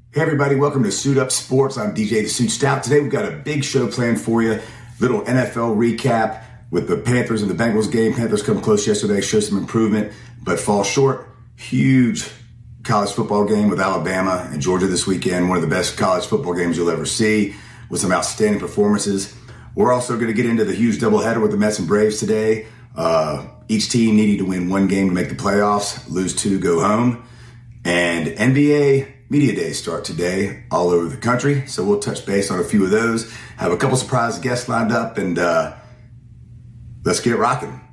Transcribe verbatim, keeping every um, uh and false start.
Hey everybody, welcome to Suit Up Sports. I'm D J The Suit Stout. Today we've got a big show planned for you. Little N F L recap with the Panthers and the Bengals game. Panthers come close yesterday, show some improvement, but fall short. Huge college football game with Alabama and Georgia this weekend. One of the best college football games you'll ever see with some outstanding performances. We're also going to get into the huge doubleheader with the Mets and Braves today. Uh, each team needing to win one game to make the playoffs, lose two, go home. And N B A Media Days start today all over the country. So we'll touch base on a few of those. Have a couple surprise guests lined up, and uh, let's get rocking.